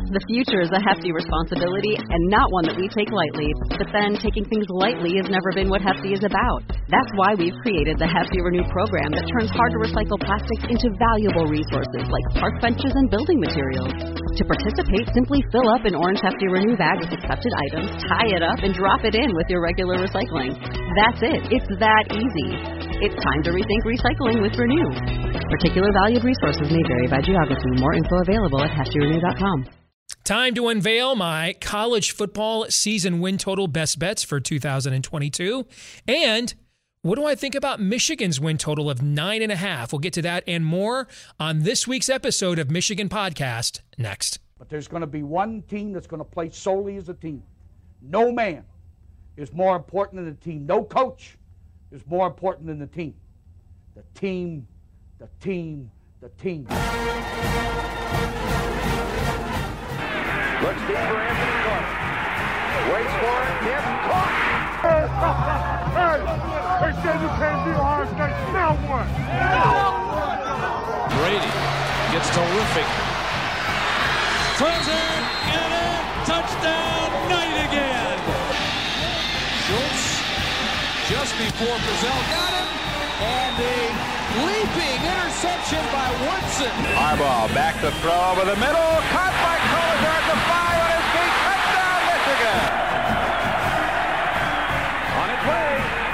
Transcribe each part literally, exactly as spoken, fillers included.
The future is a hefty responsibility and not one that we take lightly. But then, taking things lightly has never been what Hefty is about. That's why we've created the Hefty Renew program that turns hard-to-recycle plastics into valuable resources like park benches and building materials. To participate, simply fill up an orange Hefty Renew bag with accepted items, tie it up, and drop it in with your regular recycling. That's it. It's that easy. It's time to rethink recycling with Renew. Particular valued resources may vary by geography. More info available at hefty renew dot com. Time to unveil my college football season win total best bets for two thousand twenty-two. And what do I think about Michigan's win total of nine and a half? We'll get to that and more on this week's episode of Michigan Podcast next. But there's going to be one team that's going to play solely as a team. No man is more important than the team. No coach is more important than the team. The team, the team, the team. Looks deep for Anthony Clark. Waits for it. Tip. Caught. Hey, hey, they said you can't beat Ohio State. Now what? Brady gets terrific. Throws it. Get it. Touchdown. Knight again. Schultz just before Brazil got him. And a leaping interception by Woodson. Harbaugh back to throw over the middle. Caught by Collier at the five on his feet. Touchdown, Michigan. On its way.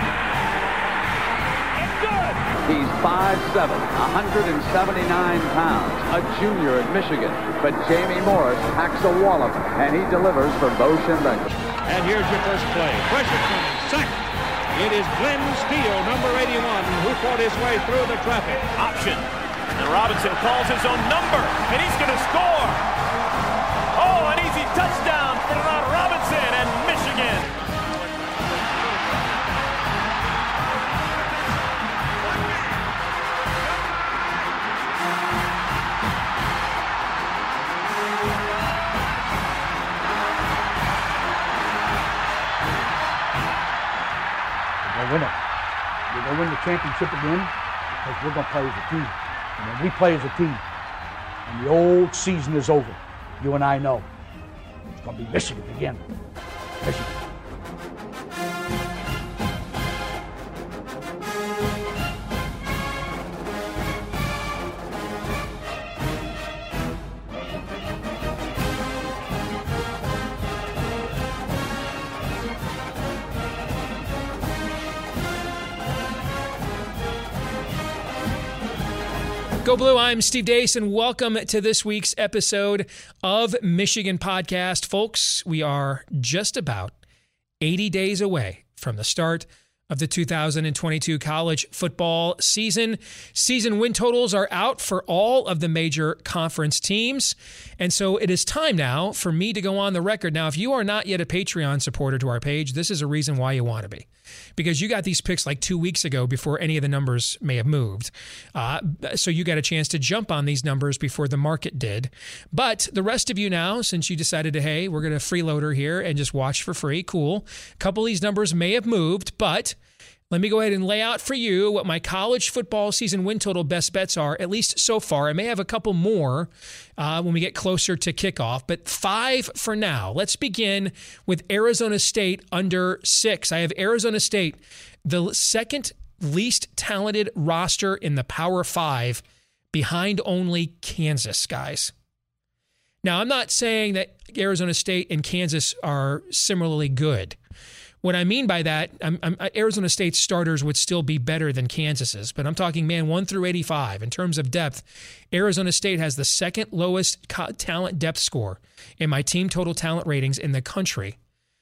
It's good. He's five seven, one hundred seventy-nine pounds, a junior at Michigan. But Jamie Morris packs a wallop, and he delivers for Bo Schembechler. And here's your first play. Pressure coming. Sack. It is Glenn Steele, number eighty-one, who fought his way through the traffic. Option. And Robinson calls his own number, and he's going to score. Oh, an easy touchdown for Ron Robinson and Michigan. We're going to win it. We're going to win the championship again because we're going to play as a team. And when we play as a team, and the old season is over, you and I know it's going to be Michigan again. Michigan. Go Blue, I'm Steve Deace, and welcome to this week's episode of Michigan Podcast. Folks, we are just about eighty days away from the start of the two thousand twenty-two college football season. Season win totals are out for all of the major conference teams, and so it is time now for me to go on the record. Now, if you are not yet a Patreon supporter to our page, this is a reason why you want to be. Because you got these picks like two weeks ago before any of the numbers may have moved. Uh, so you got a chance to jump on these numbers before the market did. But the rest of you now, since you decided to, hey, we're going to freeloader here and just watch for free, cool. A couple of these numbers may have moved, but let me go ahead and lay out for you what my college football season win total best bets are, at least so far. I may have a couple more uh, when we get closer to kickoff, but five for now. Let's begin with Arizona State under six. I have Arizona State, the second least talented roster in the Power Five, behind only Kansas, guys. Now, I'm not saying that Arizona State and Kansas are similarly good. What I mean by that, I'm, I'm, Arizona State's starters would still be better than Kansas's, but I'm talking, man, one through eighty-five. In terms of depth, Arizona State has the second lowest co- talent depth score in my team total talent ratings in the country.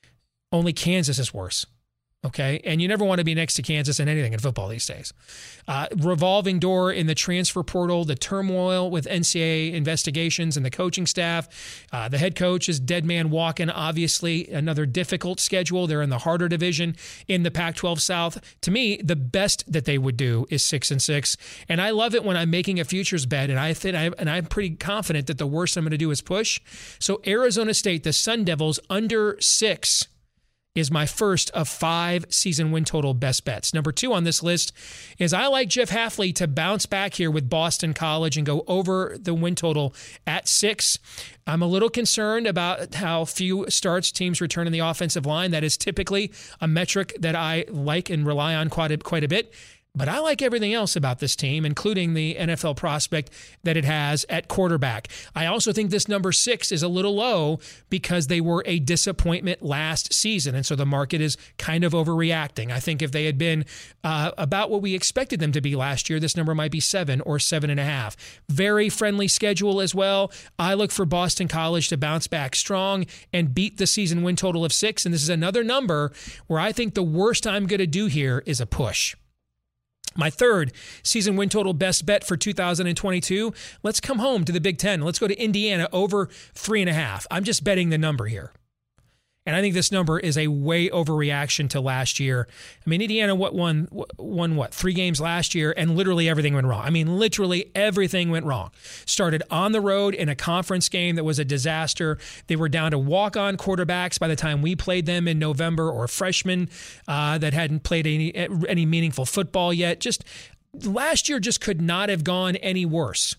Only Kansas is worse. Okay, and you never want to be next to Kansas in anything in football these days. Uh, revolving door in the transfer portal, the turmoil with N C double A investigations and the coaching staff. Uh, the head coach is dead man walking, obviously. Another difficult schedule. They're in the harder division in the Pac twelve South. To me, the best that they would do is six and six. And I love it when I'm making a futures bet, and I think I, and I'm pretty confident that the worst I'm going to do is push. So Arizona State, the Sun Devils, under six is my first of five season win total best bets. Number two on this list is I like Jeff Hafley to bounce back here with Boston College and go over the win total at six. I'm a little concerned about how few starts teams return in the offensive line. That is typically a metric that I like and rely on quite a, quite a bit. But I like everything else about this team, including the N F L prospect that it has at quarterback. I also think this number six is a little low because they were a disappointment last season, and so the market is kind of overreacting. I think if they had been uh, about what we expected them to be last year, this number might be seven or seven and a half. Very friendly schedule as well. I look for Boston College to bounce back strong and beat the season win total of six, and this is another number where I think the worst I'm going to do here is a push. My third season win total best bet for two thousand twenty-two, let's come home to the Big Ten. Let's go to Indiana over three and a half. I'm just betting the number here. And I think this number is a way overreaction to last year. I mean, Indiana what won, won what, three games last year, and literally everything went wrong. I mean, literally everything went wrong. Started on the road in a conference game that was a disaster. They were down to walk-on quarterbacks by the time we played them in November, or freshmen uh, that hadn't played any, any meaningful football yet. Just last year just could not have gone any worse.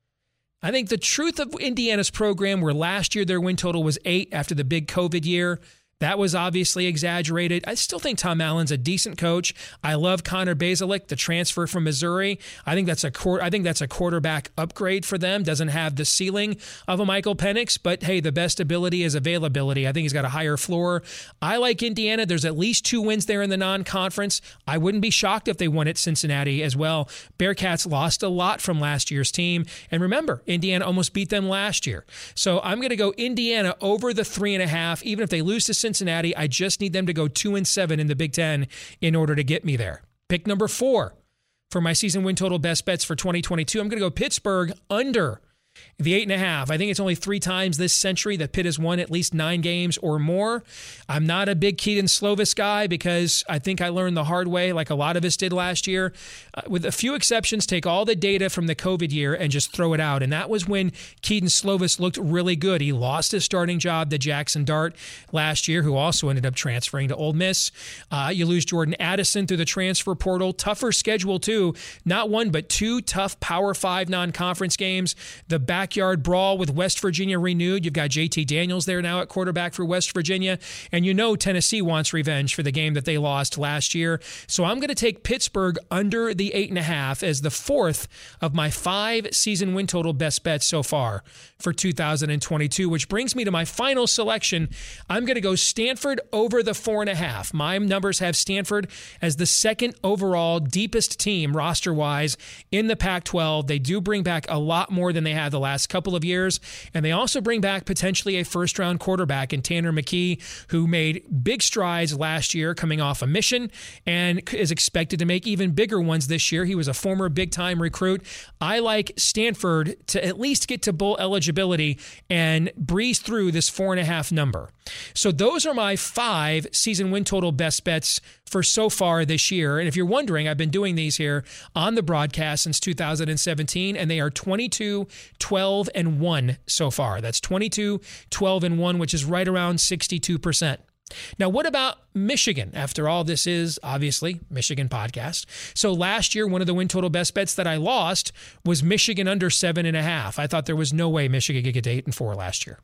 I think the truth of Indiana's program, where last year their win total was eight after the big COVID year, that was obviously exaggerated. I still think Tom Allen's a decent coach. I love Connor Bazelak, the transfer from Missouri. I think that's a I think that's a quarterback upgrade for them. Doesn't have the ceiling of a Michael Penix, but hey, the best ability is availability. I think he's got a higher floor. I like Indiana. There's at least two wins there in the non-conference. I wouldn't be shocked if they won at Cincinnati as well. Bearcats lost a lot from last year's team. And remember, Indiana almost beat them last year. So I'm going to go Indiana over the three and a half, even if they lose to Cincinnati. Cincinnati. I just need them to go two and seven in the Big Ten in order to get me there. Pick number four for my season win total best bets for twenty twenty-two. I'm going to go Pittsburgh under the eight and a half. I think it's only three times this century that Pitt has won at least nine games or more. I'm not a big Keaton Slovis guy because I think I learned the hard way, like a lot of us did last year. Uh, with a few exceptions, take all the data from the COVID year and just throw it out. And that was when Keaton Slovis looked really good. He lost his starting job to Jackson Dart last year, who also ended up transferring to Ole Miss. Uh, you lose Jordan Addison through the transfer portal. Tougher schedule, too. Not one, but two tough Power Five non-conference games. The backyard brawl with West Virginia renewed. You've got J T Daniels there now at quarterback for West Virginia. And you know Tennessee wants revenge for the game that they lost last year. So I'm going to take Pittsburgh under the eight and a half as the fourth of my five season win total best bets so far for two thousand twenty-two, which brings me to my final selection. I'm going to go Stanford over the four and a half. My numbers have Stanford as the second overall deepest team roster-wise in the Pac twelve. They do bring back a lot more than they had the last couple of years, and they also bring back potentially a first-round quarterback in Tanner McKee, who made big strides last year coming off a mission and is expected to make even bigger ones this year. He was a former big-time recruit. I like Stanford to at least get to bowl eligibility and breeze through this four and a half number. So those are my five season win total best bets for so far this year. And if you're wondering, I've been doing these here on the broadcast since two thousand seventeen, and they are twenty-two, twelve, and one so far. That's twenty-two, twelve, and one, which is right around sixty-two percent. Now, what about Michigan? After all, this is obviously Michigan podcast. So last year, one of the win total best bets that I lost was Michigan under seven and a half. I thought there was no way Michigan could get to eight and four last year.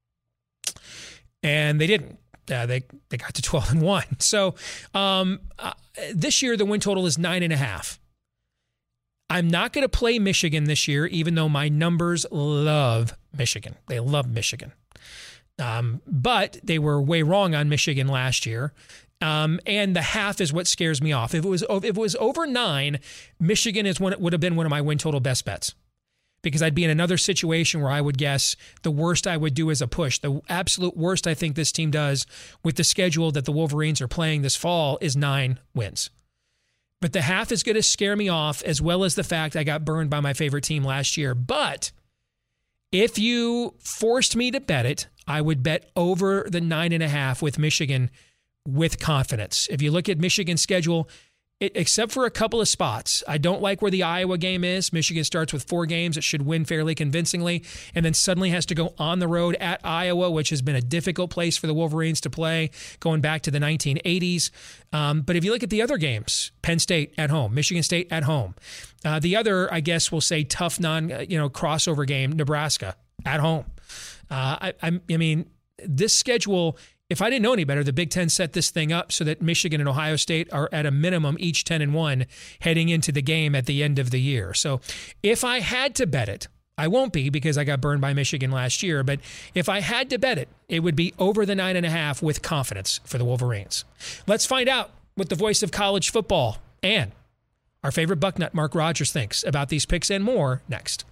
And they didn't. Uh, they they got to twelve and one. So um, uh, this year, the win total is nine and a half. I'm not going to play Michigan this year, even though my numbers love Michigan. They love Michigan. Um, but they were way wrong on Michigan last year. Um, and the half is what scares me off. If it was if it was over nine, Michigan is one, would have been one of my win total best bets. Because I'd be in another situation where I would guess the worst I would do is a push. The absolute worst I think this team does with the schedule that the Wolverines are playing this fall is nine wins. But the half is going to scare me off, as well as the fact I got burned by my favorite team last year. But if you forced me to bet it, I would bet over the nine and a half with Michigan with confidence. If you look at Michigan's schedule, it, except for a couple of spots. I don't like where the Iowa game is. Michigan starts with four games. It should win fairly convincingly, and then suddenly has to go on the road at Iowa, which has been a difficult place for the Wolverines to play going back to the nineteen eighties. Um, but if you look at the other games, Penn State at home, Michigan State at home. Uh, the other, I guess we'll say, tough non, you know, crossover game, Nebraska at home. Uh, I, I, I mean, this schedule, if I didn't know any better, the Big Ten set this thing up so that Michigan and Ohio State are at a minimum each ten and one heading into the game at the end of the year. So if I had to bet it, I won't be because I got burned by Michigan last year, but if I had to bet it, it would be over the nine and a half with confidence for the Wolverines. Let's find out what the voice of college football and our favorite Bucknut, Mark Rogers, thinks about these picks and more next.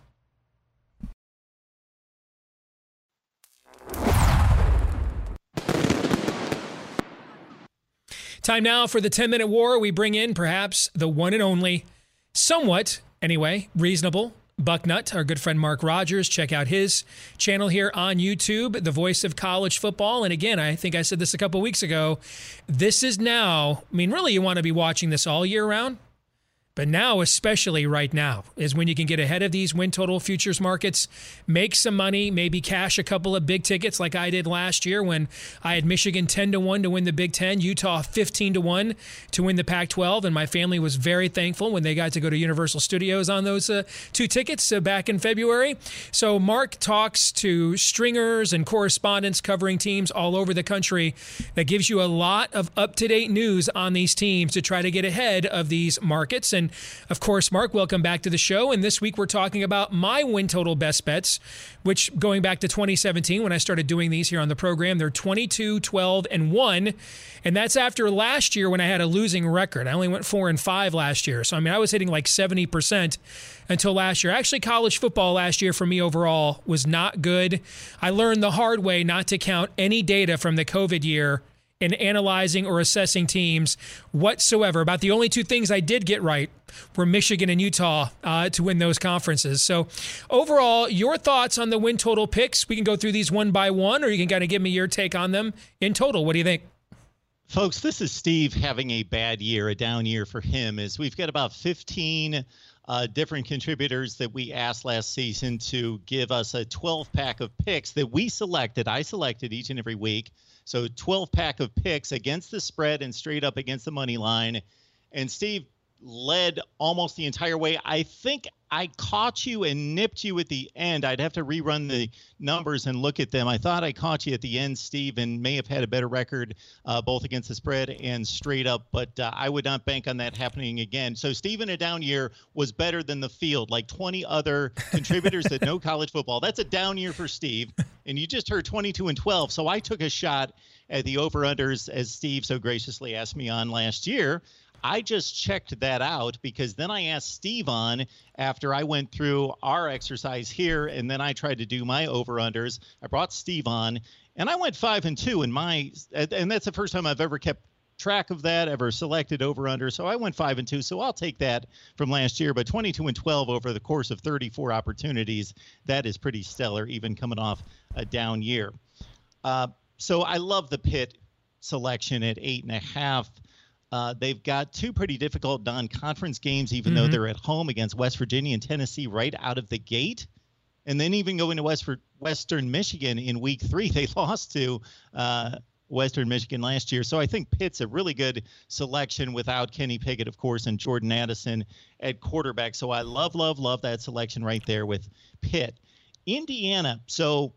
Time now for the ten-minute war. We bring in perhaps the one and only, somewhat, anyway, reasonable Bucknut, our good friend Mark Rogers. Check out his channel here on YouTube, the voice of college football. And again, I think I said this a couple weeks ago, this is now, I mean, really you want to be watching this all year round. But now, especially right now, is when you can get ahead of these win total futures markets, make some money, maybe cash a couple of big tickets like I did last year when I had Michigan ten to one to win the Big Ten, Utah fifteen to one to win the Pac twelve, and my family was very thankful when they got to go to Universal Studios on those uh, two tickets uh, back in February. So Mark talks to stringers and correspondents covering teams all over the country that gives you a lot of up-to-date news on these teams to try to get ahead of these markets. And And of course, Mark, welcome back to the show. And this week we're talking about my win total best bets, which going back to twenty seventeen when I started doing these here on the program, they're twenty-two, twelve, and one. And that's after last year when I had a losing record. I only went four and five last year. So, I mean, I was hitting like seventy percent until last year. Actually, college football last year for me overall was not good. I learned the hard way not to count any data from the COVID year in analyzing or assessing teams whatsoever. About the only two things I did get right were Michigan and Utah uh, to win those conferences. So overall, your thoughts on the win total picks? We can go through these one by one, or you can kind of give me your take on them in total. What do you think? Folks, this is Steve having a bad year, a down year for him, is we've got about fifteen uh, different contributors that we asked last season to give us a twelve pack of picks that we selected. I selected each and every week. So twelve pack of picks against the spread and straight up against the money line. And Steve led almost the entire way. I think I caught you and nipped you at the end. I'd have to rerun the numbers and look at them. I thought I caught you at the end, Steve, and may have had a better record uh, both against the spread and straight up, but uh, I would not bank on that happening again. So Steve in a down year was better than the field, like twenty other contributors that know college football. That's a down year for Steve, and you just heard twenty-two and twelve, so I took a shot at the over-unders as Steve so graciously asked me on last year. I just checked that out because then I asked Steve on after I went through our exercise here, and then I tried to do my over-unders. I brought Steve on, and I went five and two in my, and that's the first time I've ever kept track of that, ever selected over-under. So I went five and two. So I'll take that from last year. But twenty-two and twelve over the course of thirty-four opportunities, that is pretty stellar, even coming off a down year. Uh, so I love the Pitt selection at eight and a half. Uh, they've got two pretty difficult non-conference games, even mm-hmm. though they're at home against West Virginia and Tennessee right out of the gate. And then even going to West Western Michigan in week three, they lost to uh, Western Michigan last year. So I think Pitt's a really good selection without Kenny Pickett, of course, and Jordan Addison at quarterback. So I love, love, love that selection right there with Pitt. Indiana. So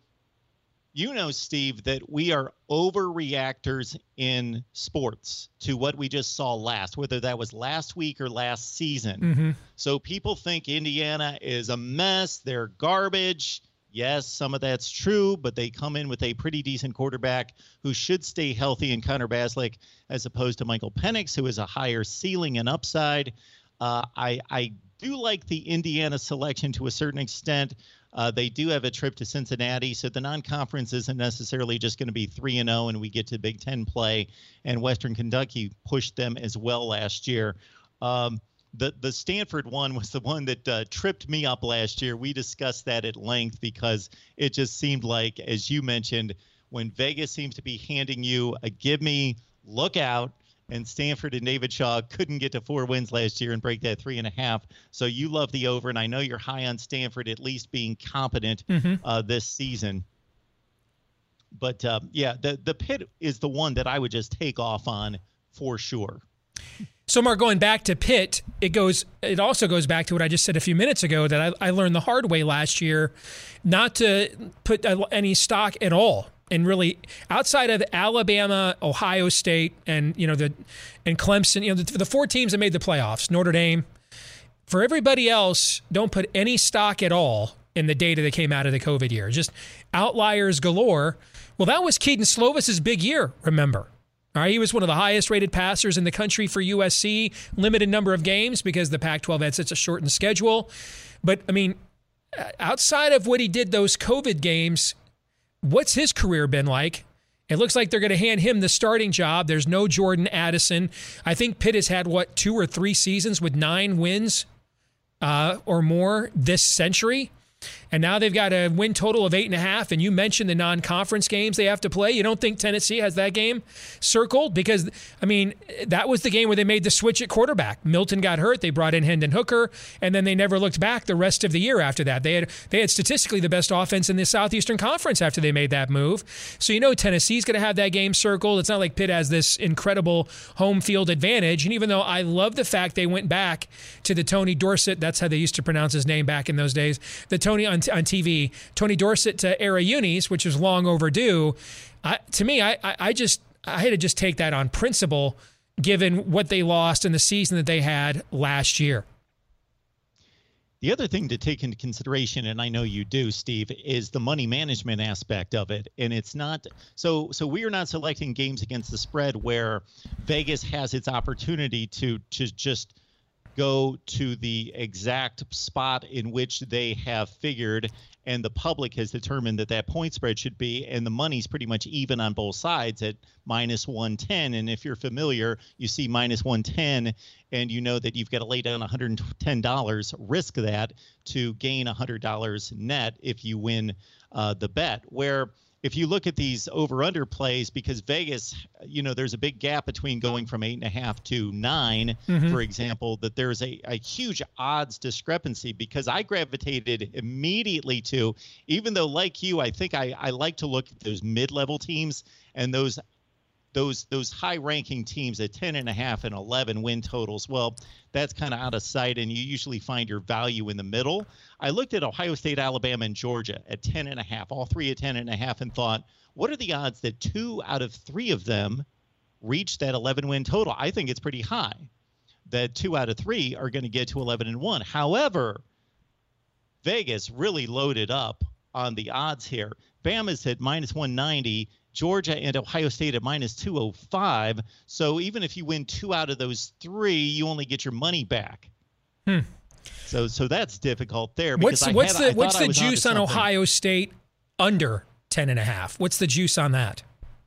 you know, Steve, that we are overreactors in sports to what we just saw last, whether that was last week or last season. Mm-hmm. So people think Indiana is a mess. They're garbage. Yes, some of that's true, but they come in with a pretty decent quarterback who should stay healthy in Connor Baslick, as opposed to Michael Penix, who has a higher ceiling and upside. Uh, I, I do like the Indiana selection to a certain extent. Uh, they do have a trip to Cincinnati, so the non-conference isn't necessarily just going to be three and oh and we get to Big Ten play, and Western Kentucky pushed them as well last year. Um, the, the Stanford one was the one that uh, tripped me up last year. We discussed that at length because it just seemed like, as you mentioned, when Vegas seems to be handing you a give me, look out, and Stanford and David Shaw couldn't get to four wins last year and break that three and a half. So you love the over, and I know you're high on Stanford at least being competent mm-hmm. uh, this season. But uh, yeah, the the Pitt is the one that I would just take off on for sure. So, Mark, going back to Pitt, it goes. It also goes back to what I just said a few minutes ago, that I, I learned the hard way last year not to put any stock at all. And really, outside of Alabama, Ohio State, and you know the and Clemson, you know the, the four teams that made the playoffs, Notre Dame. For everybody else, don't put any stock at all in the data that came out of the COVID year. Just outliers galore. Well, that was Keaton Slovis's big year. Remember. All right, he was one of the highest-rated passers in the country for U S C, limited number of games because the Pac twelve had such a shortened schedule. But, I mean, outside of what he did those COVID games, what's his career been like? It looks like they're going to hand him the starting job. There's no Jordan Addison. I think Pitt has had, what, two or three seasons with nine wins uh, or more this century. And now they've got a win total of eight and a half. And you mentioned the non-conference games they have to play. You don't think Tennessee has that game circled? Because, I mean, that was the game where they made the switch at quarterback. Milton got hurt. They brought in Hendon Hooker, and then they never looked back the rest of the year after that. They had they had statistically the best offense in the Southeastern Conference after they made that move. So you know Tennessee's going to have that game circled. It's not like Pitt has this incredible home field advantage. And even though I love the fact they went back to the Tony Dorsett, that's how they used to pronounce his name back in those days, the Tony on on T V, Tony Dorsett to era unis, which was long overdue. I, to me, I, I, I just I had to just take that on principle, given what they lost in the season that they had last year. The other thing to take into consideration, and I know you do, Steve, is the money management aspect of it. And it's not so so we are not selecting games against the spread where Vegas has its opportunity to to just go to the exact spot in which they have figured and the public has determined that that point spread should be, and the money's pretty much even on both sides at minus one ten. And if you're familiar, you see minus one ten and you know that you've got to lay down one hundred ten dollars, risk that to gain one hundred dollars net if you win uh, the bet. Where if you look at these over-under plays, because Vegas, you know, there's a big gap between going from eight and a half to nine, mm-hmm. for example, that there's a, a huge odds discrepancy, because I gravitated immediately to, even though like you, I think I, I like to look at those mid-level teams and those those those high-ranking teams at ten and a half and eleven win totals. Well, that's kind of out of sight, and you usually find your value in the middle. I looked at Ohio State, Alabama, and Georgia at ten and a half, all three at ten and a half, and thought, what are the odds that two out of three of them reach that eleven win total? I think it's pretty high that two out of three are going to get to eleven and one. However, Vegas really loaded up on the odds here. Bama's at minus one ninety. Georgia and Ohio State at minus two oh five. So even if you win two out of those three, you only get your money back. Hmm. So so that's difficult there. What's, I what's had, the what's the juice on Ohio State under ten and a half? What's the juice on that?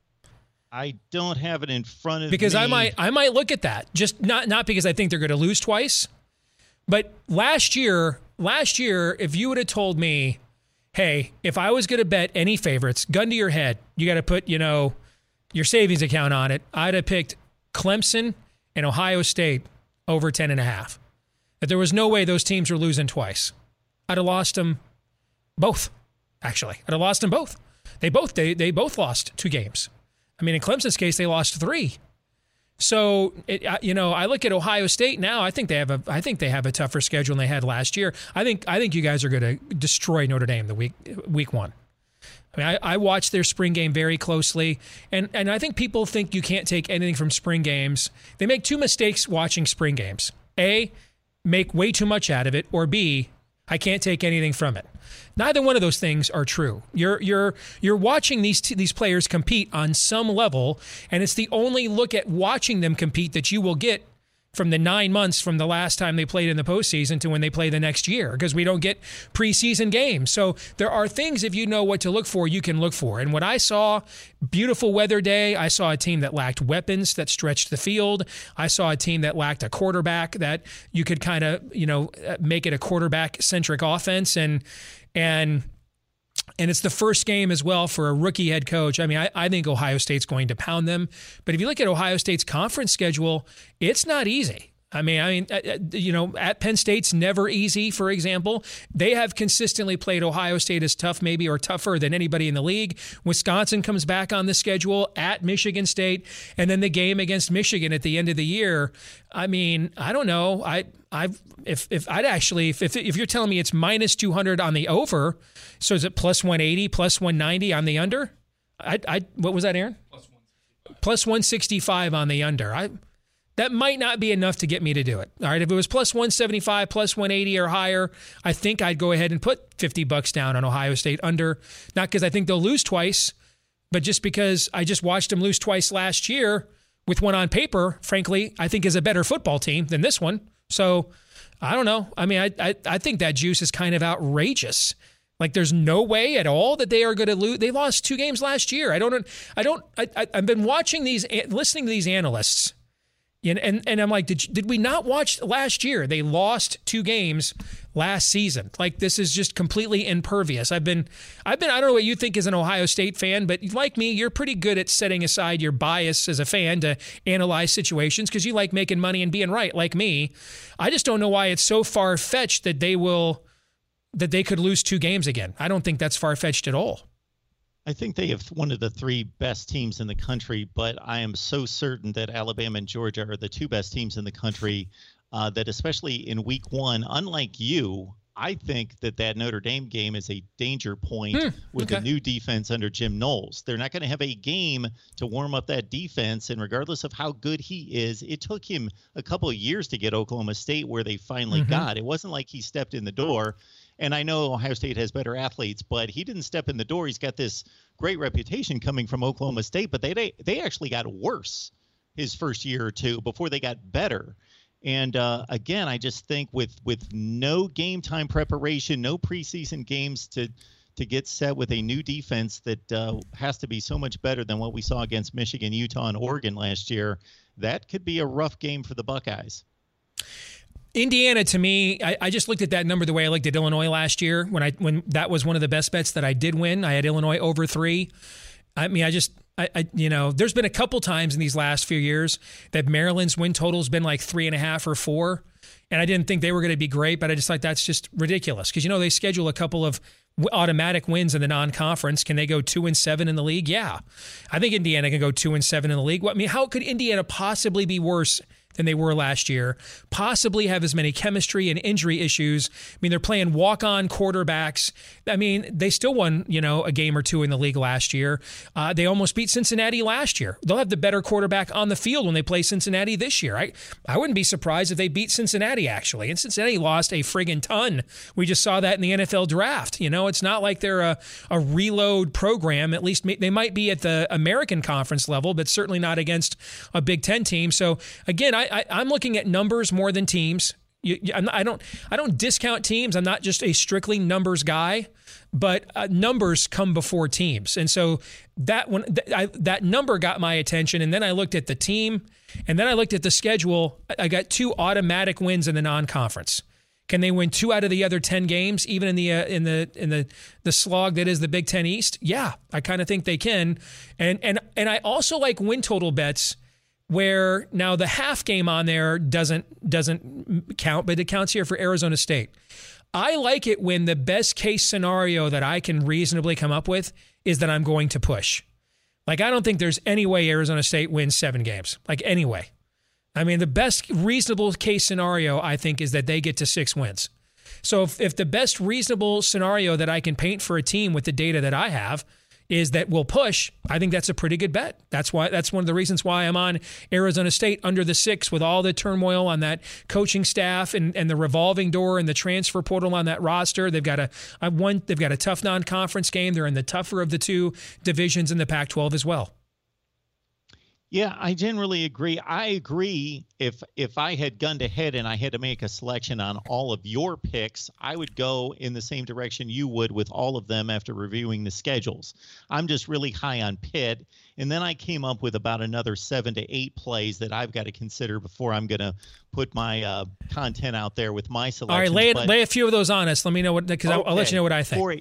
I don't have it in front of because me. I might I might look at that. Just not not because I think they're going to lose twice, but last year last year if you would have told me, hey, if I was going to bet any favorites, gun to your head, you got to put, you know, your savings account on it, I'd have picked Clemson and Ohio State over ten and a half. That there was no way those teams were losing twice. I'd have lost them both, actually. I'd have lost them both. They both they they both lost two games. I mean, in Clemson's case, they lost three. So, it, you know, I look at Ohio State now. I think they have a, I think they have a tougher schedule than they had last year. I think, I think you guys are going to destroy Notre Dame the week, week one. I mean, I, I watched their spring game very closely, and and I think people think you can't take anything from spring games. They make two mistakes watching spring games: A, make way too much out of it, or B, I can't take anything from it. Neither one of those things are true. You're you're you're watching these t- these players compete on some level, and it's the only look at watching them compete that you will get from the nine months from the last time they played in the postseason to when they play the next year, because we don't get preseason games. So there are things, if you know what to look for, you can look for. And what I saw, beautiful weather day, I saw a team that lacked weapons that stretched the field. I saw a team that lacked a quarterback that you could kind of, you know, make it a quarterback-centric offense. And and And it's the first game as well for a rookie head coach. I mean, I, I think Ohio State's going to pound them. But if you look at Ohio State's conference schedule, it's not easy. I mean, I mean, you know, at Penn State's never easy, for example. They have consistently played Ohio State as tough, maybe, or tougher than anybody in the league. Wisconsin comes back on the schedule at Michigan State, and then the game against Michigan at the end of the year. I mean, I don't know. I, I, if if I'd actually, if if you're telling me it's minus two hundred on the over, so is it plus one eighty, plus one ninety on the under? I, I, what was that, Aaron? Plus one sixty-five. Plus one sixty-five on the under. I. That might not be enough to get me to do it. All right, if it was plus one seventy-five, plus one eighty or higher, I think I'd go ahead and put fifty bucks down on Ohio State under. Not because I think they'll lose twice, but just because I just watched them lose twice last year with one on paper, frankly, I think is a better football team than this one. So I don't know. I mean, I I, I think that juice is kind of outrageous. Like, there's no way at all that they are going to lose. They lost two games last year. I don't. I don't. I, I, I've been watching these, listening to these analysts. And, and and I'm like, did you, did we not watch last year? They lost two games last season. Like, this is just completely impervious. I've been, I've been. I don't know what you think as an Ohio State fan, but like me, you're pretty good at setting aside your bias as a fan to analyze situations because you like making money and being right. Like me, I just don't know why it's so far fetched that they will, that they could lose two games again. I don't think that's far fetched at all. I think they have one of the three best teams in the country, but I am so certain that Alabama and Georgia are the two best teams in the country, uh, that especially in week one, unlike you, I think that that Notre Dame game is a danger point hmm, with okay. the new defense under Jim Knowles. They're not going to have a game to warm up that defense, and regardless of how good he is, it took him a couple of years to get Oklahoma State where they finally mm-hmm. got. It wasn't like he stepped in the door. And I know Ohio State has better athletes, but he didn't step in the door. He's got this great reputation coming from Oklahoma State, but they they, they actually got worse his first year or two before they got better. And uh, again, I just think with with no game time preparation, no preseason games to to get set with a new defense that uh, has to be so much better than what we saw against Michigan, Utah, and Oregon last year, that could be a rough game for the Buckeyes. Indiana, to me, I, I just looked at that number the way I looked at Illinois last year when I when that was one of the best bets that I did win. I had Illinois over three. I mean, I just, I, I you know, there's been a couple times in these last few years that Maryland's win total's been like three and a half or four, and I didn't think they were going to be great, but I just thought that's just ridiculous because, you know, they schedule a couple of automatic wins in the non-conference. Can they go two and seven in the league? Yeah, I think Indiana can go two and seven in the league. I mean, how could Indiana possibly be worse than they were last year, possibly have as many chemistry and injury issues? I mean, they're playing walk-on quarterbacks. I mean, they still won, you know, a game or two in the league last year. Uh, they almost beat Cincinnati last year. They'll have the better quarterback on the field when they play Cincinnati this year. I, I wouldn't be surprised if they beat Cincinnati, actually. And Cincinnati lost a friggin' ton. We just saw that in the N F L draft. You know, it's not like they're a, a reload program. At least they might be at the American Conference level, but certainly not against a Big Ten team. So, again, I I, I'm looking at numbers more than teams. You, you, I don't. I don't discount teams. I'm not just a strictly numbers guy, but uh, numbers come before teams. And so that one, th- I, that number got my attention. And then I looked at the team, and then I looked at the schedule. I got two automatic wins in the non-conference. Can they win two out of the other ten games, even in the uh, in the in the the slog that is the Big Ten East? Yeah, I kind of think they can. And and and I also like win total bets, where now the half game on there doesn't doesn't count, but it counts here for Arizona State. I like it when the best case scenario that I can reasonably come up with is that I'm going to push. Like, I don't think there's any way Arizona State wins seven games. Like, any way. I mean, the best reasonable case scenario, I think, is that they get to six wins. So if, if the best reasonable scenario that I can paint for a team with the data that I have is that we'll push, I think that's a pretty good bet. That's why. That's one of the reasons why I'm on Arizona State under the six with all the turmoil on that coaching staff and, and the revolving door and the transfer portal on that roster. They've got a, a one. They've got a tough non-conference game. They're in the tougher of the two divisions in the Pac twelve as well. Yeah, I generally agree. I agree. If if I had gunned ahead and I had to make a selection on all of your picks, I would go in the same direction you would with all of them after reviewing the schedules. I'm just really high on Pitt. And then I came up with about another seven to eight plays that I've got to consider before I'm going to put my uh, content out there with my selection. All right, lay, it, lay a few of those on us. Let me know what, because okay. I'll, I'll let you know what I think. For,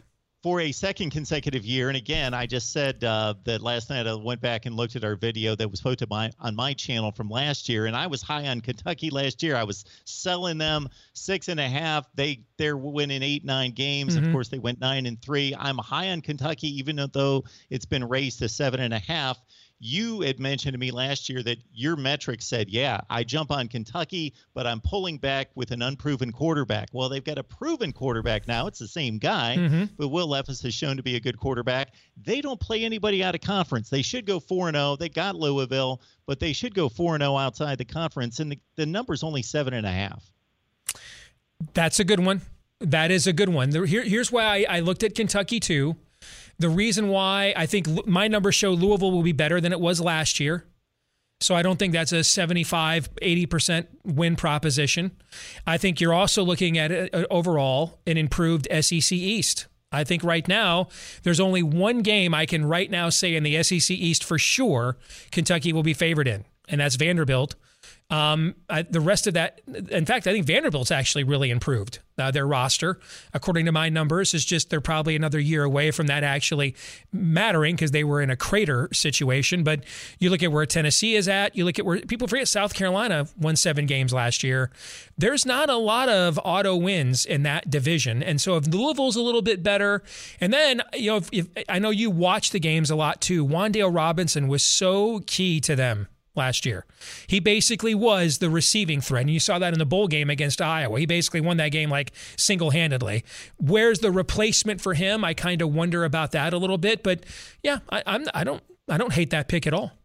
for a second consecutive year. And again, I just said uh, that last night I went back and looked at our video that was posted my, on my channel from last year, and I was high on Kentucky last year. I was selling them six and a half. They they're winning eight, nine games. Mm-hmm. Of course, they went nine and three. I'm high on Kentucky, even though it's been raised to seven and a half. You had mentioned to me last year that your metrics said, yeah, I jump on Kentucky, but I'm pulling back with an unproven quarterback. Well, they've got a proven quarterback now. It's the same guy, mm-hmm. but Will Levis has shown to be a good quarterback. They don't play anybody out of conference. They should go four and oh. They got Louisville, but they should go four and oh outside the conference, and the, the number's only seven and a half. That's a good one. That is a good one. Here, here's why I, I looked at Kentucky, too. The reason why I think my numbers show Louisville will be better than it was last year. So I don't think that's a seventy-five, eighty percent win proposition. I think you're also looking at it, uh, overall an improved S E C East. I think right now there's only one game I can right now say in the S E C East for sure Kentucky will be favored in, and that's Vanderbilt. Um, I, the rest of that, in fact, I think Vanderbilt's actually really improved. Uh, their roster, according to my numbers, is just they're probably another year away from that actually mattering because they were in a crater situation. But you look at where Tennessee is at, you look at where people forget South Carolina won seven games last year. There's not a lot of auto wins in that division. And so if Louisville's a little bit better, and then, you know, if, if I know you watch the games a lot too, Wan'Dale Robinson was so key to them last year. He basically was the receiving threat, and you saw that in the bowl game against Iowa. He basically won that game like single-handedly. Where's the replacement for him? I kind of wonder about that a little bit, but yeah, I, I'm I don't I don't hate that pick at all.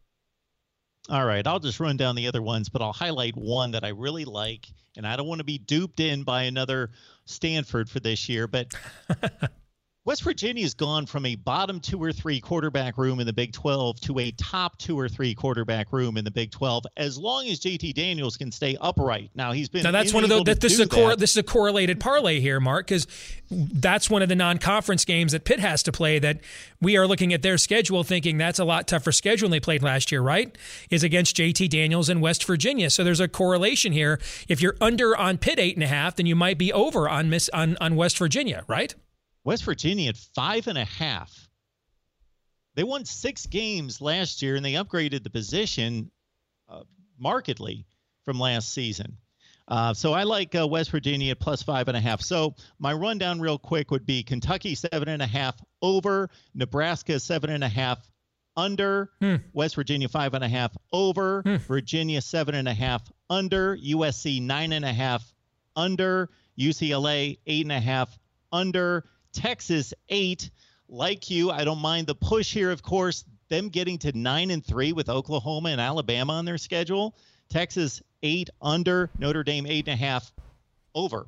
All right, I'll just run down the other ones, but I'll highlight one that I really like, and I don't want to be duped in by another Stanford for this year, but West Virginia's gone from a bottom two or three quarterback room in the Big twelve to a top two or three quarterback room in the Big twelve, as long as J T Daniels can stay upright. Now he's been now that's one of the that, this is a cor- this is a correlated parlay here, Mark, because that's one of the non-conference games that Pitt has to play. That we are looking at their schedule, thinking that's a lot tougher schedule than they played last year, right? Is against J T Daniels and West Virginia. So there's a correlation here. If you're under on Pitt eight and a half, then you might be over on Miss on on West Virginia, right? West Virginia at five and a half. They won six games last year, and they upgraded the position uh, markedly from last season. Uh, so I like uh, West Virginia at plus five and a half. So my rundown real quick would be Kentucky seven and a half over, Nebraska seven and a half under, hmm. West Virginia five and a half over, hmm. Virginia seven and a half under, U S C nine and a half under, U C L A eight and a half under, Texas eight. Like you, I don't mind the push here, of course, them getting to nine and three with Oklahoma and Alabama on their schedule. Texas eight under, Notre Dame eight and a half over.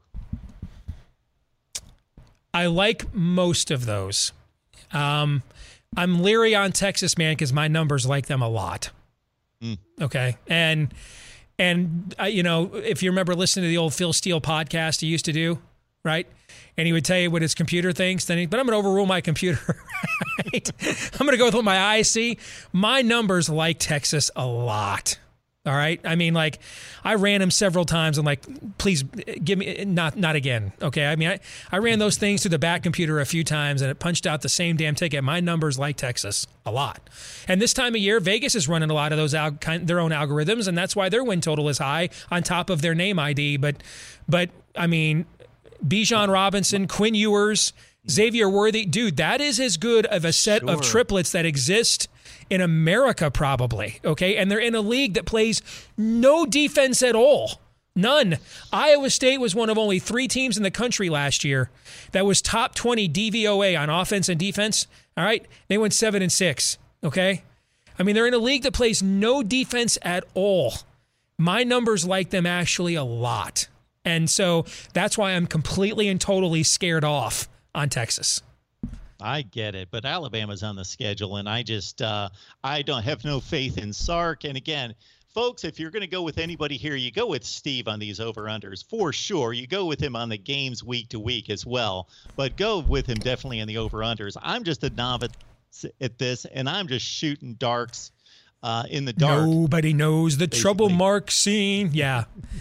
I like most of those. Um, I'm leery on Texas, man, because my numbers like them a lot. Mm. Okay. And, and uh, you know, if you remember listening to the old Phil Steele podcast he used to do, right? And he would tell you what his computer thinks, then he, but I'm going to overrule my computer, right? I'm going to go with what my eyes see. My numbers like Texas a lot, all right? I mean, like, I ran them several times. I'm like, please give me, not not again, okay? I mean, I, I ran those things through the back computer a few times, and it punched out the same damn ticket. My numbers like Texas a lot. And this time of year, Vegas is running a lot of those al- kind, their own algorithms, and that's why their win total is high on top of their name I D. But, but I mean, Bijan Robinson, Quinn Ewers, Xavier Worthy. Dude, that is as good of a set sure. of triplets that exist in America probably, okay? And they're in a league that plays no defense at all. None. Iowa State was one of only three teams in the country last year that was top twenty D V O A on offense and defense, all right? They went seven and six, okay? I mean, they're in a league that plays no defense at all. My numbers like them actually a lot. And so that's why I'm completely and totally scared off on Texas. I get it, but Alabama's on the schedule, and I just uh, I don't have no faith in Sark. And again, folks, if you're going to go with anybody here, you go with Steve on these over-unders for sure. You go with him on the games week to week as well, but go with him definitely on the over-unders. I'm just a novice at this, and I'm just shooting darks uh, in the dark. Nobody knows the basically. Trouble Mark scene. Yeah.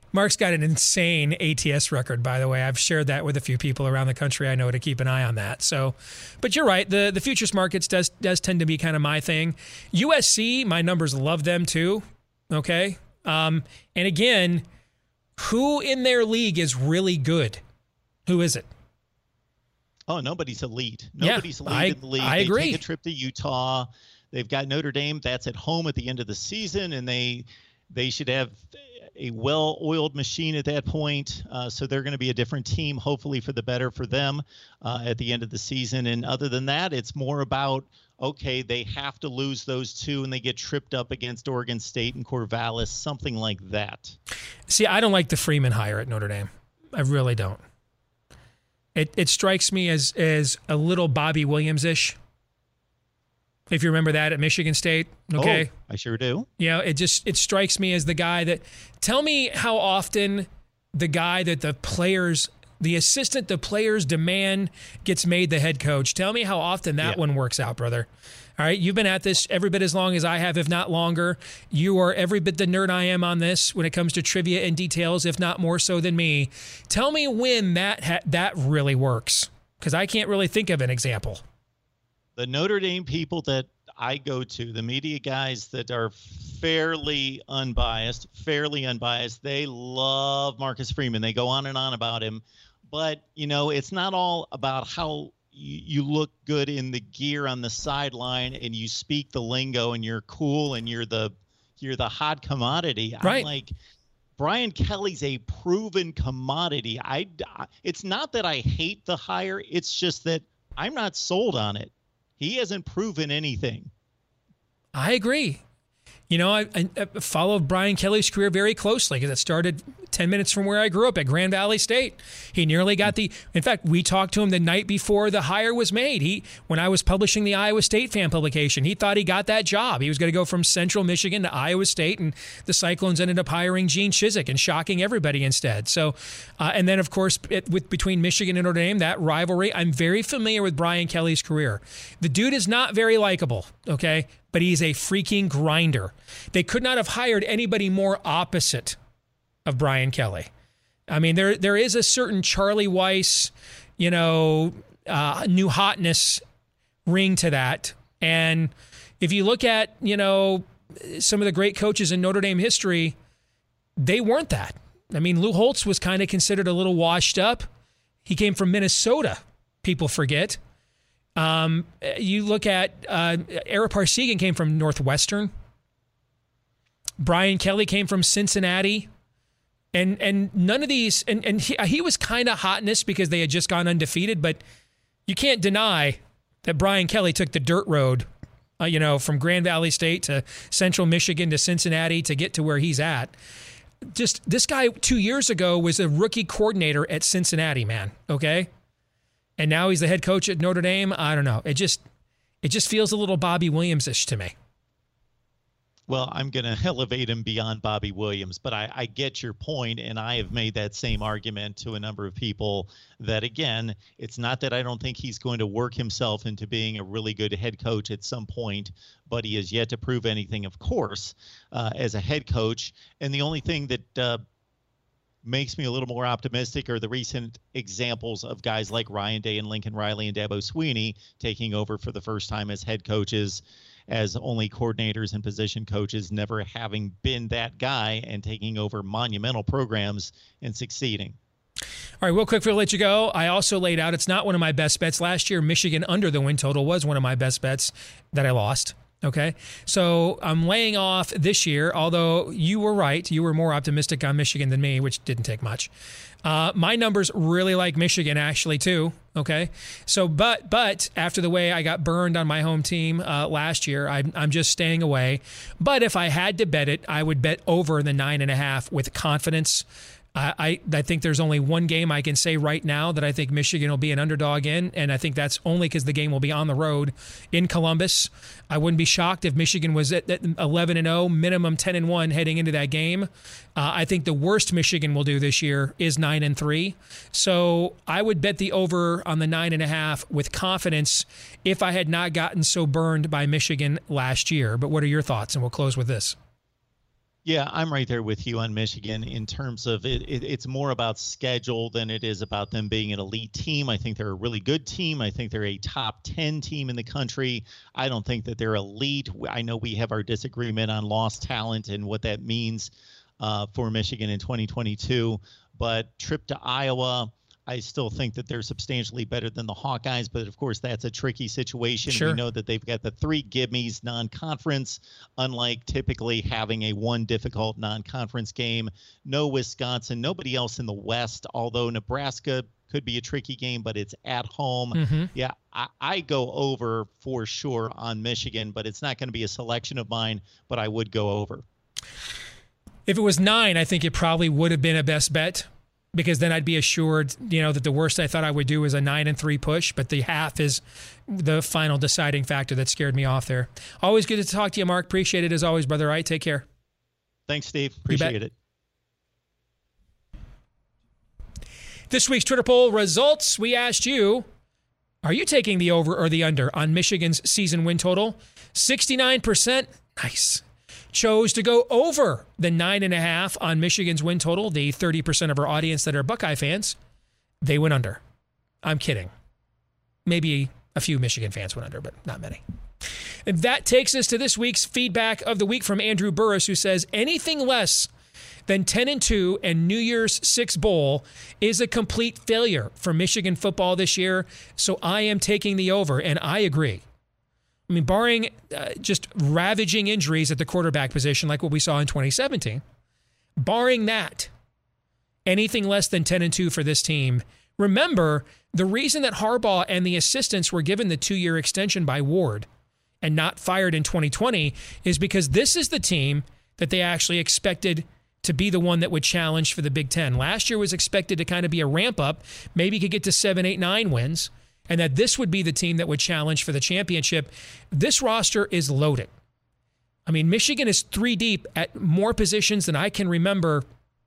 Mark's got an insane A T S record, by the way. I've shared that with a few people around the country I know to keep an eye on that. So, but you're right. The the futures markets does does tend to be kind of my thing. U S C, my numbers love them too. Okay. Um, and again, who in their league is really good? Who is it? Oh, nobody's elite. Nobody's yeah, elite I, in the league. I they agree. take a trip to Utah. They've got Notre Dame. That's at home at the end of the season, and they they should have a well-oiled machine at that point. Uh, so they're going to be a different team, hopefully for the better for them uh, at the end of the season. And other than that, it's more about, okay, they have to lose those two and they get tripped up against Oregon State and Corvallis, something like that. See, I don't like the Freeman hire at Notre Dame. I really don't. It it strikes me as as a little Bobby Williams-ish. If you remember that at Michigan State, okay? Oh, I sure do. Yeah, you know, it just it strikes me as the guy that. Tell me how often the guy that the players, the assistant the players demand gets made the head coach. Tell me how often that yeah. one works out, brother. All right, you've been at this every bit as long as I have, if not longer. You are every bit the nerd I am on this when it comes to trivia and details, if not more so than me. Tell me when that ha- that really works, because I can't really think of an example. The Notre Dame people that I go to, the media guys that are fairly unbiased, fairly unbiased, they love Marcus Freeman. They go on and on about him. But, you know, it's not all about how you, you look good in the gear on the sideline and you speak the lingo and you're cool and you're the you're the hot commodity. Right. I'm like, Brian Kelly's a proven commodity. I, it's not that I hate the hire. It's just that I'm not sold on it. He hasn't proven anything. I agree. You know, I, I followed Brian Kelly's career very closely because it started ten minutes from where I grew up at Grand Valley State. He nearly got the, in fact, we talked to him the night before the hire was made. He, when I was publishing the Iowa State fan publication, he thought he got that job. He was going to go from Central Michigan to Iowa State, and the Cyclones ended up hiring Gene Chizik and shocking everybody instead. So, uh, and then of course, it, with between Michigan and Notre Dame, that rivalry, I'm very familiar with Brian Kelly's career. The dude is not very likable, okay? But he's a freaking grinder. They could not have hired anybody more opposite of Brian Kelly. I mean, there there is a certain Charlie Weiss, you know, uh, new hotness ring to that. And if you look at, you know, some of the great coaches in Notre Dame history, they weren't that. I mean, Lou Holtz was kind of considered a little washed up. He came from Minnesota, people forget. Um, you look at uh, Ara Parseghian came from Northwestern. Brian Kelly came from Cincinnati. And and none of these, and, and he, he was kind of hotness because they had just gone undefeated, but you can't deny that Brian Kelly took the dirt road, uh, you know, from Grand Valley State to Central Michigan to Cincinnati to get to where he's at. Just this guy two years ago was a rookie coordinator at Cincinnati, man, okay? And now he's the head coach at Notre Dame. I don't know. It just it just feels a little Bobby Williams-ish to me. Well, I'm going to elevate him beyond Bobby Williams, but I, I get your point, and I have made that same argument to a number of people that, again, it's not that I don't think he's going to work himself into being a really good head coach at some point, but he has yet to prove anything, of course, uh, as a head coach. And the only thing that uh, makes me a little more optimistic are the recent examples of guys like Ryan Day and Lincoln Riley and Dabo Swinney taking over for the first time as head coaches, as only coordinators and position coaches, never having been that guy and taking over monumental programs and succeeding. All right, real quick before I let you go, I also laid out, it's not one of my best bets. Last year, Michigan under the win total was one of my best bets that I lost. Okay, so I'm laying off this year, although you were right. You were more optimistic on Michigan than me, which didn't take much. Uh, my numbers really like Michigan, actually, too. Okay, so but but after the way I got burned on my home team uh, last year, I'm, I'm just staying away. But if I had to bet it, I would bet over the nine and a half with confidence. I, I think there's only one game I can say right now that I think Michigan will be an underdog in, and I think that's only because the game will be on the road in Columbus. I wouldn't be shocked if Michigan was at eleven and oh, minimum ten and one heading into that game. Uh, I think the worst Michigan will do this year is nine and three. So I would bet the over on the nine and a half with confidence if I had not gotten so burned by Michigan last year. But what are your thoughts? And we'll close with this. Yeah, I'm right there with you on Michigan in terms of it, it. It's more about schedule than it is about them being an elite team. I think they're a really good team. I think they're a top ten team in the country. I don't think that they're elite. I know we have our disagreement on lost talent and what that means uh, for Michigan in twenty twenty-two. But trip to Iowa, I still think that they're substantially better than the Hawkeyes, but of course that's a tricky situation. Sure. We know that they've got the three gimmies non-conference, unlike typically having a one difficult non-conference game. No Wisconsin, nobody else in the West, although Nebraska could be a tricky game, but it's at home. Mm-hmm. Yeah, I, I go over for sure on Michigan, but it's not going to be a selection of mine, but I would go over. If it was nine, I think it probably would have been a best bet, because then I'd be assured, you know, that the worst I thought I would do is a nine and three push, but the half is the final deciding factor that scared me off there. Always good to talk to you, Mark. Appreciate it as always, brother. All right, take care. Thanks, Steve. Appreciate it. This week's Twitter poll results, we asked you, are you taking the over or the under on Michigan's season win total? sixty-nine percent, nice, chose to go over the nine and a half on Michigan's win total. The thirty percent of our audience that are Buckeye fans, they went under. I'm kidding. Maybe a few Michigan fans went under, but not many. And that takes us to this week's feedback of the week from Andrew Burris, who says anything less than ten and two and New Year's Six Bowl is a complete failure for Michigan football this year. So I am taking the over, and I agree. I mean, barring uh, just ravaging injuries at the quarterback position like what we saw in twenty seventeen, barring that, anything less than ten and two for this team. Remember, the reason that Harbaugh and the assistants were given the two-year extension by Ward and not fired in twenty twenty is because this is the team that they actually expected to be the one that would challenge for the Big Ten. Last year was expected to kind of be a ramp-up, maybe could get to seven, eight, nine wins, and that this would be the team that would challenge for the championship. This roster is loaded. I mean, Michigan is three deep at more positions than I can remember,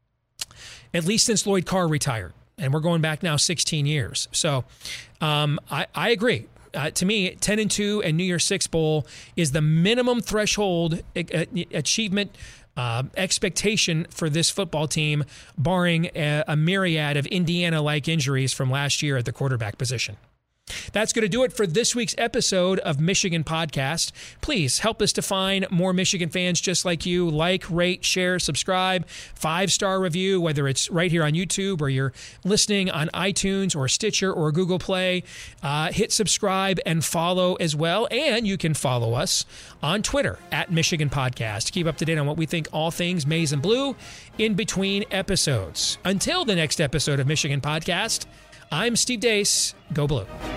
at least since Lloyd Carr retired. And we're going back now sixteen years. So um, I, I agree. Uh, to me, ten and two and New Year's Six Bowl is the minimum threshold uh, achievement uh, expectation for this football team, barring a, a myriad of Indiana-like injuries from last year at the quarterback position. That's going to do it for this week's episode of Michigan Podcast. Please help us to find more Michigan fans just like you. Like, rate, share, subscribe, five-star review, whether it's right here on YouTube or you're listening on iTunes or Stitcher or Google Play. Uh, hit subscribe and follow as well. And you can follow us on Twitter at Michigan Podcast. Keep up to date on what we think all things maize and blue in between episodes. Until the next episode of Michigan Podcast, I'm Steve Deace. Go Blue.